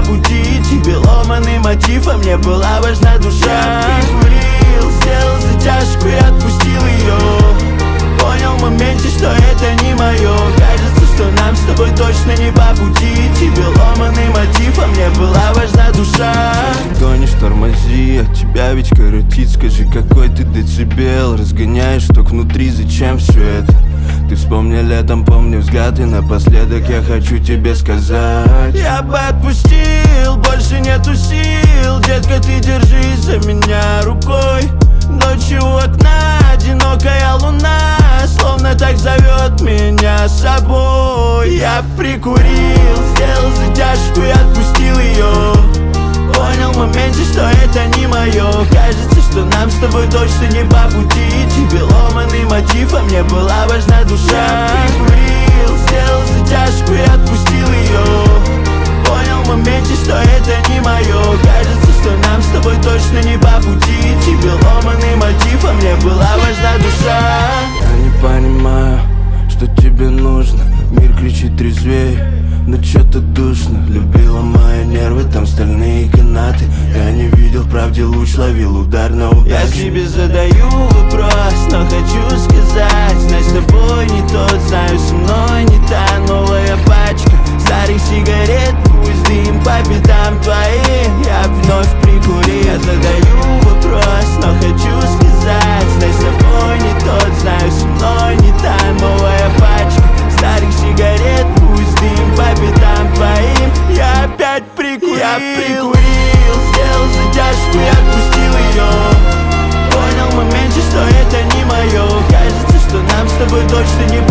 пути. Тебе ломаный мотив, а мне была важна душа. Я прикурил, сделал затяжку и отпустил ее. Понял в моменте, что это не мое. Кажется, что нам с тобой точно не по пути. Тебе ломаный мотив, а мне была важна душа. Гонишь, тормози, от тебя ведь коротит. Скажи, какой ты децибел. Разгоняешь ток внутри, зачем все это? Ты вспомни летом, помни взгляд. И напоследок я хочу тебе сказать: я бы отпустил, больше нету сил. Детка, ты держись за меня рукой. Ночью у окна одинокая луна словно так зовет меня с собой. Я прикурил, сделал затяжку и отпустил ее. Понял в моменте, что это не мое. Кажется, что нам с тобой точно не по пути. Тебе ломаный мотив, а мне была важна душа. Я прикурил, сделал затяжку и отпустил ее. Понял в моменте, что это не мое. Кажется, что нам с тобой точно не по пути. Тебе ломаный мотив, а мне была важна душа. Я не понимаю, что тебе нужно. Мир кричит трезвей, но чё-то душно. Любила мои нервы, там стальные канаты. Я не видел, в правде луч, ловил удар на удачу. Я себе задаю вопрос, но хочу сказать: знай, с тобой не тот, знаю, со мной не та. Новая пачка старых сигарет, пусть дым по пятам твоим. Я вновь прикурил. Я задаю вопрос, но хочу сказать: знай, с тобой не тот, знаю, со мной не та. Новая пачка старых сигарет, пусть дым по пятам твоим. Я опять прикурил. Я прикурил, сделал затяжку и отпустил ее. Понял в моменте, что это не мое. Кажется, что нам с тобой точно не